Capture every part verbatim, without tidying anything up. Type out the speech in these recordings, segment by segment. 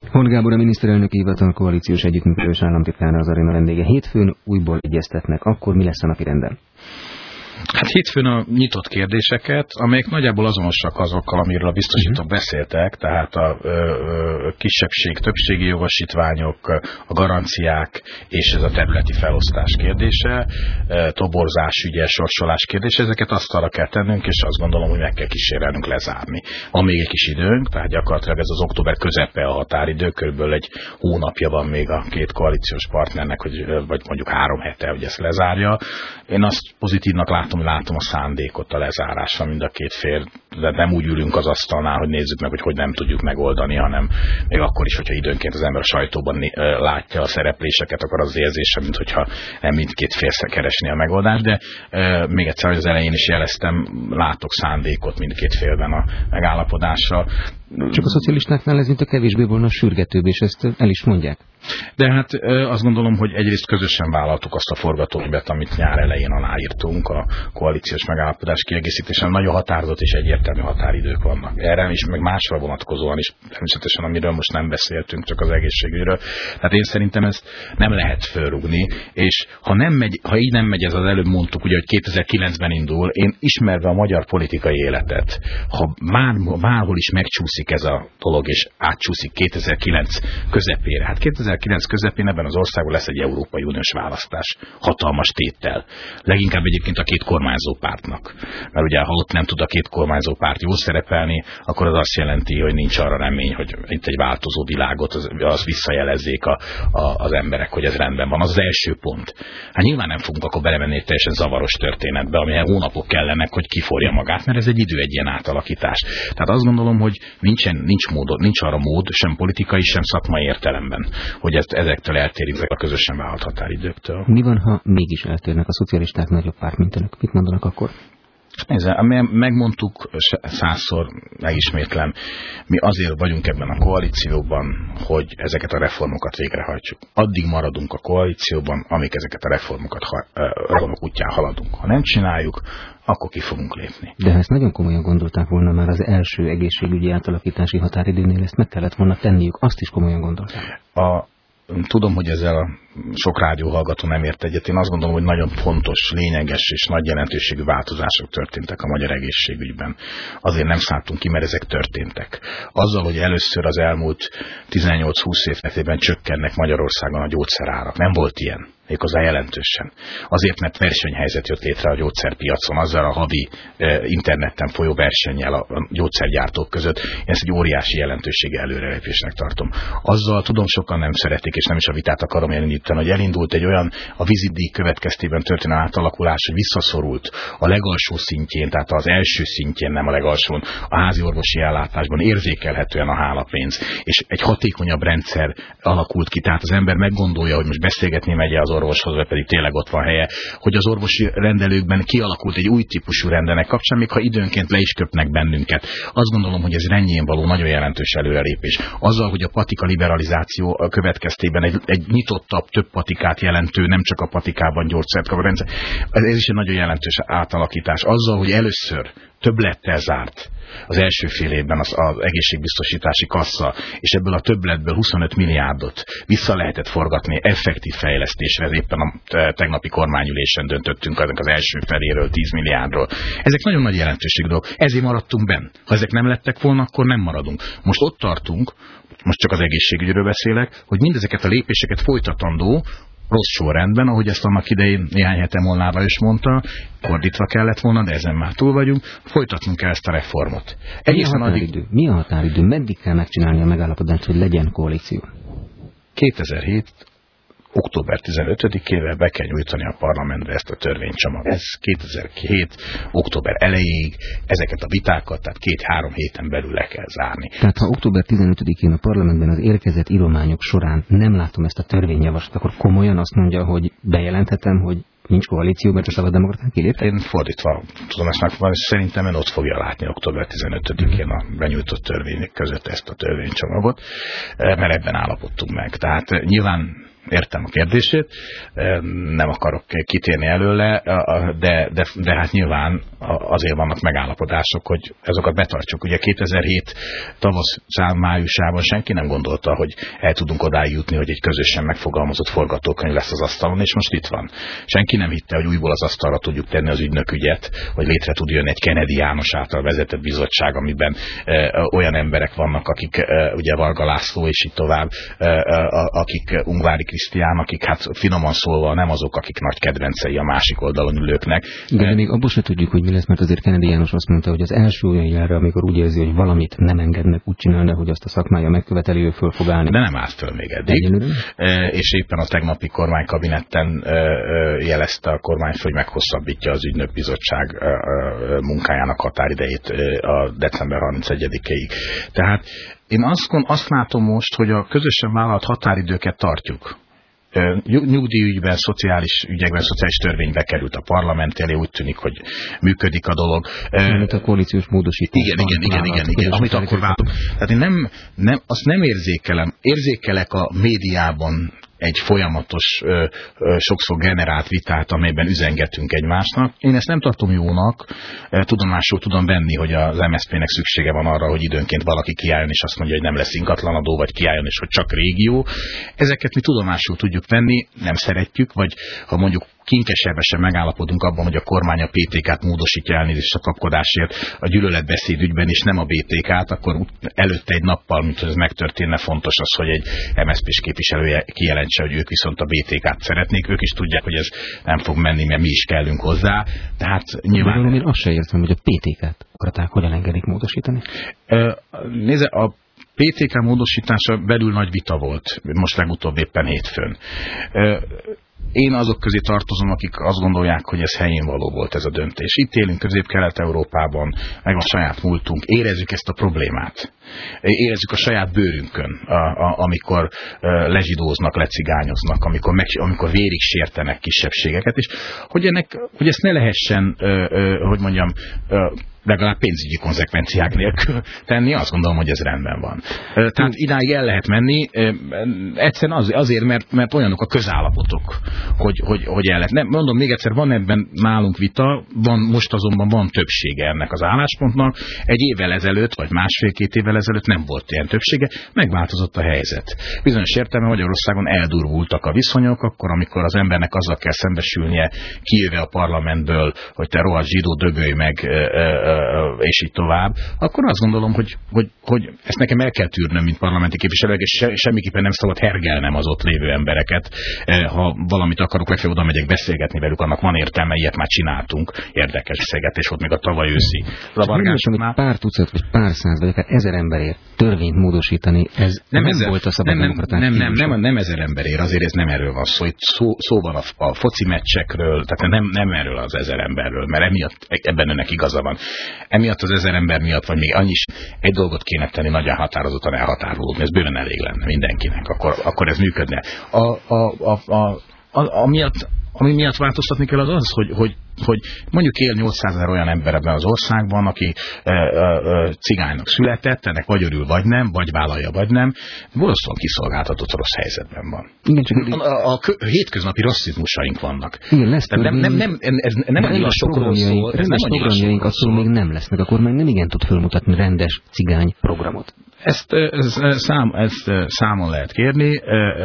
Hont Gábor, a miniszterelnöki hivatal koalíciós együttműködős államtitkára az aréna vendége. Hétfőn újból egyeztetnek. Akkor mi lesz a napirenden? Hát hétfőn a nyitott kérdéseket, amelyek nagyjából azonosak azokkal, amiről a biztosítók beszéltek, tehát a ö, ö, kisebbség, többségi jogosítványok, a garanciák és ez a területi felosztás kérdése, e, toborzás, ügye, sorsolás kérdése, ezeket asztalra kell tennünk, és azt gondolom, hogy meg kell kísérelnünk lezárni. Van még egy kis időnk, tehát gyakorlatilag ez az október közepe a határidő, körülbelül egy hónapja van még a két koalíciós partnernek, hogy, vagy mondjuk három hete, hogy ezt lezárja. Én azt pozitívnak látom, látom a szándékot a lezárásra mind a két fél, de nem úgy ülünk az asztalnál, hogy nézzük meg, hogy hogy nem tudjuk megoldani, hanem még akkor is, hogyha időnként az ember a sajtóban látja a szerepléseket, akkor az érzése, mint hogyha nem mindkét fél keresni a megoldást, de e, még egyszer, hogy az elején is jeleztem, látok szándékot mindkét félben a megállapodásra. Csak a szocialistáknál ez mint a kevésbé volna sürgetőbb, és ezt el is mondják. De hát azt gondolom, hogy egyrészt közösen vállaltuk azt a forgatókönyvet, amit nyár elején aláírtunk, a koalíciós megállapodás kiegészítésen. Nagyon határozott és egyértelmű határidők vannak. Erre is, meg másra vonatkozóan is, természetesen, amiről most nem beszéltünk, csak az egészségügyről. Tehát én szerintem ezt nem lehet fölrúgni, és ha, nem megy, ha így nem megy, ez az előbb mondtuk, ugye, hogy kétezer-kilencben indul, én ismerve a magyar politikai életet, ha már, márhol is megcsúszik ez a dolog, és átcsúszik kétezer-kilenc közepére, hát kétezer-kilenc közepén ebben az országban lesz egy Európai Uniós választás. Hatalmas téttel. Leginkább egyébként a két kormányzó pártnak. Mert ugye, ha ott nem tud a két kormányzó párt jól szerepelni, akkor az azt jelenti, hogy nincs arra remény, hogy itt egy változó világot, az, az visszajelezzék a, a, az emberek, hogy ez rendben van. Az az első pont. Hát nyilván nem fogunk akkor belemenni egy teljesen zavaros történetbe, amihez hónapok kellenek, hogy kiforja magát, mert ez egy idő, egy ilyen átalakítás. Tehát azt gondolom, hogy nincsen, nincs, mód, nincs arra mód, sem politikai, sem szakmai értelemben, hogy ezt, ezektől eltérünk a közösen vállalt határidőktől. Mi van, ha mégis eltérnek a szocialisták nagyobb párt, mint önök? Mit mondanak akkor? Nézze, megmondtuk, százszor megismétlem, mi azért vagyunk ebben a koalícióban, hogy ezeket a reformokat végrehajtsuk. Addig maradunk a koalícióban, amíg ezeket a reformokat reformok útján haladunk. Ha nem csináljuk, akkor ki fogunk lépni. De ha ezt nagyon komolyan gondolták volna már az első egészségügyi átalakítási határidőnél, ezt meg kellett volna tenniük, azt is komolyan gondolták. A Tudom, hogy ezzel a sok rádióhallgató nem ért egyet. Én azt gondolom, hogy nagyon fontos, lényeges és nagy jelentőségű változások történtek a magyar egészségügyben. Azért nem szálltunk ki, mert ezek történtek. Azzal, hogy először az elmúlt tizennyolc-húsz évben csökkennek Magyarországon a gyógyszerárak. Nem volt ilyen. Méghozzá jelentősen. Azért, mert versenyhelyzet jött létre a gyógyszerpiacon, azzal a havi e, interneten folyó versennyel a, a gyógyszergyártók között. Én ezt egy óriási jelentősége előrelépésnek tartom. Azzal tudom, sokan nem szeretik, és nem is a vitát akarom elindítani, hogy elindult egy olyan a vízidíj következtében történő átalakulás, hogy visszaszorult a legalsó szintjén, tehát az első szintjén, nem a legalsón, a házi orvosi ellátásban érzékelhetően a hálapénz, és egy hatékonyabb rendszer alakult ki, tehát az ember meggondolja, hogy most beszélgetni megy az orvoshoz, vagy pedig tényleg ott van helye, hogy az orvosi rendelőkben kialakult egy új típusú rendelnek kapcsán, még ha időnként le is köpnek bennünket. Azt gondolom, hogy ez rendjén való nagyon jelentős előrelépés. Azzal, hogy a patika liberalizáció következtében egy, egy nyitottabb, több patikát jelentő, nem csak a patikában gyógyszert kap a rendszer, ez is egy nagyon jelentős átalakítás. Azzal, hogy először többlettel zárt az első fél évben az, az egészségbiztosítási kassa, és ebből a többletből huszonöt milliárdot vissza lehetett forgatni effektív fejlesztésre, ez éppen a tegnapi kormányülésen döntöttünk az első feléről, tíz milliárdról. Ezek nagyon nagy jelentőségű dolgok. Ezért maradtunk benn. Ha ezek nem lettek volna, akkor nem maradunk. Most ott tartunk, most csak az egészségügyről beszélek, hogy mindezeket a lépéseket folytatandó, rossz sorrendben, ahogy ezt annak idején néhány hete Molnár is mondta, fordítva kellett volna, de ezen már túl vagyunk, folytatnunk kell ezt a reformot. Mi a határidő? Addig... Mi a határidő? Meddig kell megcsinálni a megállapodást, hogy legyen koalíció? kétezer-hét október tizenötödikével be kell nyújtani a parlamentbe ezt a törvénycsomagot. Ez kétezer-hét október elejéig ezeket a vitákat, tehát két-három héten belül le kell zárni. Tehát ha október tizenötödikén a parlamentben az érkezett írományok során nem látom ezt a törvényjavaslatot, akkor komolyan azt mondja, hogy bejelenthetem, hogy nincs koalíció, mert a szabaddemokraták kiléptek? Én fordítva tudom ezt megfogalmazni, szerintem ön ott fogja látni október tizenötödikén a benyújtott törvények között ezt a törvénycsomagot, mert ebben állapodtunk meg. Tehát nyilván értem a kérdését, nem akarok kitérni előle, de, de, de hát nyilván azért vannak megállapodások, hogy azokat betartsuk. Ugye kétezer-hét tavasz májusában senki nem gondolta, hogy el tudunk odáig jutni, hogy egy közösen megfogalmazott forgatókönyv lesz az asztalon, és most itt van. Senki nem hitte, hogy újból az asztalra tudjuk tenni az ügynökügyet, hogy létre tud jönni egy Kennedy János által vezetett bizottság, amiben e, olyan emberek vannak, akik e, ugye Varga László és így tovább, e, e, akik Ungvári Krisztián, akik hát finoman szólva nem azok, akik nagy kedvencei a másik oldalon ülőknek. De, de még abból se tudjuk, hogy mi lesz, mert azért Kennedy János azt mondta, hogy az első olyan jelre, amikor úgy érzi, hogy valamit nem engednek úgy csinálni, hogy azt a szakmája megköveteli, ő föl fog állni. De nem állt föl még eddig. E, és éppen a tegnapi kormánykabinetten e, e, jelezte a kormányfő, hogy meghosszabbítja az ügynökbizottság e, e, munkájának határidejét e, a december harmincegyedikéig. Tehát én azt, azt látom most, hogy a közösen vállalt határidőket tartjuk. Nyugdíjügyben, szociális ügyekben, szociális törvénybe került a parlament elé, úgy tűnik, hogy működik a dolog. Mint a koalíciós módosítás. Igen, igen, igen, igen, igen, amit akkor vállalok. Tehát én nem, nem, azt nem érzékelem. Érzékelek a médiában egy folyamatos, ö, ö, sokszor generált vitát, amelyben üzengetünk egymásnak. Én ezt nem tartom jónak, tudomásul tudom venni, hogy az em es zé pé-nek szüksége van arra, hogy időnként valaki kiálljon, és azt mondja, hogy nem lesz ingatlanadó, vagy kiálljon, és hogy csak régió. Ezeket mi tudomásul tudjuk venni, nem szeretjük, vagy ha mondjuk kinkesebben megállapodunk abban, hogy a kormány a pé té ká-t módosítja elnézést a kapkodásért a gyűlöletbeszéd ügyben is, nem a bé té ká-t, akkor előtte egy nappal, mint hogy ez megtörténne, fontos az, hogy egy em es zé pés képviselője kijelentse, hogy ők viszont a bé té ká-t szeretnék. Ők is tudják, hogy ez nem fog menni, mert mi is kellünk hozzá. Tehát nyilván... De én azt sem értem, hogy a pé té ká-t akarták hogyan engedik módosítani. Nézze, a pé té ká módosítása belül nagy vita volt, most legutóbb éppen hétfőn. Én azok közé tartozom, akik azt gondolják, hogy ez helyén való volt ez a döntés. Itt élünk Közép-Kelet-Európában, meg a saját múltunk, érezzük ezt a problémát. Érezzük a saját bőrünkön, a, a, amikor uh, lezsidóznak, lecigányoznak, amikor, meg, amikor vérig sértenek kisebbségeket, és hogy, ennek, hogy ezt ne lehessen, uh, uh, hogy mondjam, uh, legalább pénzügyi konzekvenciák nélkül tenni, azt gondolom, hogy ez rendben van. Tehát idáig el lehet menni, egyszerűen az, azért, mert, mert olyanok a közállapotok, hogy, hogy, hogy el lehet. Nem, mondom még egyszer, van ebben nálunk vita, van, most azonban van többsége ennek az álláspontnak. Egy évvel ezelőtt, vagy másfél-két évvel ezelőtt nem volt ilyen többsége, megváltozott a helyzet. Bizonyos értelemben Magyarországon eldurvultak a viszonyok, akkor, amikor az embernek azzal kell szembesülnie, kijöve a parlamentből, hogy te rohadt zsidó, dögölj meg, és így tovább, akkor azt gondolom, hogy, hogy, hogy ezt nekem el kell tűrnöm, mint parlamenti képviselő, és se, semmiképpen nem szabad hergelnem az ott lévő embereket. Ha valamit akarok, legfeljebb oda megyek beszélgetni velük, annak van értelme, ilyet már csináltunk. Érdekes beszélgetés volt még a tavaly őszi zavargásoknál. Pár tucat, vagy pár száz, vagy akár ezer emberért törvényt módosítani, ez nem, nem ezer, volt a szabaddemokraták. Nem, nem, nem, nem, nem ezer emberért, azért ez nem erről van szó. Itt szó, szó van a, a foci meccsekről, tehát nem, nem erről az ezer emberről, mert emiatt, ebben önnek igaza van. Emiatt az ezer ember miatt, vagy még annyi is, egy dolgot kéne tenni, nagyon határozottan elhatárolódni, ez bőven elég lenne mindenkinek, akkor, akkor ez működne. A, a, a, a, a, amiatt, ami miatt változtatni kell az az, hogy, hogy, hogy mondjuk él nyolcszázezer olyan ember ebben az országban, aki e, e, cigánynak született, ennek vagy örül, vagy nem, vagy vállalja, vagy nem, valószínűleg kiszolgáltatott rossz helyzetben van. Igen, csak a, a, a hétköznapi rasszizmusaink vannak. Igen, lesz nem, nem, nem, nem, ez nem a nyilasokról szól. Rendes programjaink attól még nem lesznek, a kormány nem igen tud fölmutatni rendes cigány programot. Ezt, ezt, szám, ezt számon lehet kérni,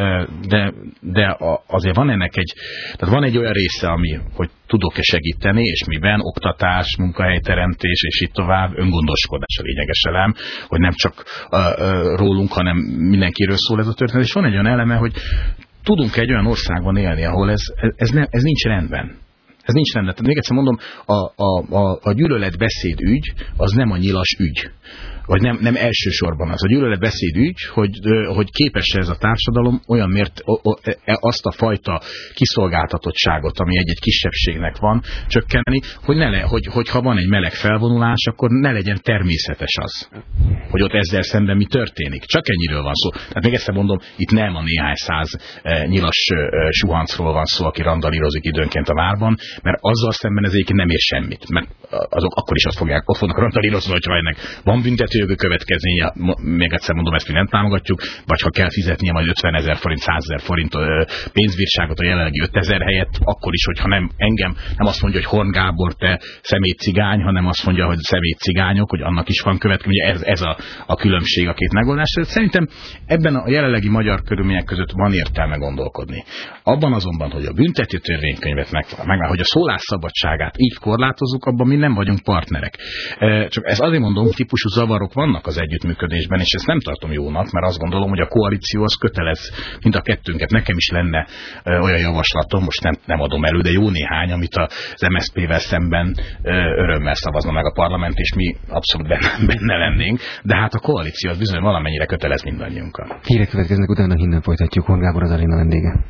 de, de azért van ennek egy, tehát van egy olyan része, ami, hogy tudok-e segíteni, és miben, oktatás, munkahelyteremtés, és itt tovább, öngondoskodás a lényeges elem, hogy nem csak rólunk, hanem mindenkiről szól ez a történet, és van egy olyan eleme, hogy tudunk egy olyan országban élni, ahol ez, ez, nem, ez nincs rendben. Ez nincs rendben. Tehát még egyszer mondom, a, a, a, a gyűlöletbeszéd ügy, az nem a nyilas ügy. Vagy nem, nem elsősorban az. A gyűlöletbeszéd ügy, hogy, hogy képes-e ez a társadalom olyan mért azt a fajta kiszolgáltatottságot, ami egy-egy kisebbségnek van, csökkenteni, hogy, ne le, hogy, hogy ha van egy meleg felvonulás, akkor ne legyen természetes az, hogy ott ezzel szemben mi történik. Csak ennyiről van szó. Tehát még egyszer mondom, itt nem a néhány száz eh, nyilas eh, suhancról van szó, aki randalírozik időnként a várban, mert azzal szemben ez egyébként nem ér semmit. Mert azok akkor is azt fogják, ott fognak randalírozni, hogyha ennek van büntetés büntetőjogi következménye, még egyszer mondom, ezt mi nem támogatjuk, vagy ha kell fizetnie majd ötvenezer forint, százezer forint pénzbírságot a jelenlegi ötezer helyett, akkor is, hogyha nem engem, nem azt mondja, hogy Horn Gábor, te szemétcigány, hanem azt mondja, hogy szemétcigányok, hogy annak is van következménye. Ez, ez a, a különbség a két megoldás. Szerintem ebben a jelenlegi magyar körülmények között van értelme gondolkodni. Abban azonban, hogy a büntető törvénykönyvet meg, meg hogy a szólásszabadságát így korlátozzuk, abban mi nem vagyunk partnerek. Csak ez azért mondom, típusú zavarok vannak az együttműködésben, és ezt nem tartom jónak, mert azt gondolom, hogy a koalíció az kötelez mind a kettőnket. Nekem is lenne olyan javaslatom, most nem, nem adom elő, de jó néhány, amit az em es zé pé-vel szemben örömmel szavazna meg a parlament, és mi abszolút benne, benne lennénk, de hát a koalíció az bizony valamennyire kötelez mindannyiunkat. Hírek következnek, utána innen folytatjuk. Horn Gábor az aréna vendége.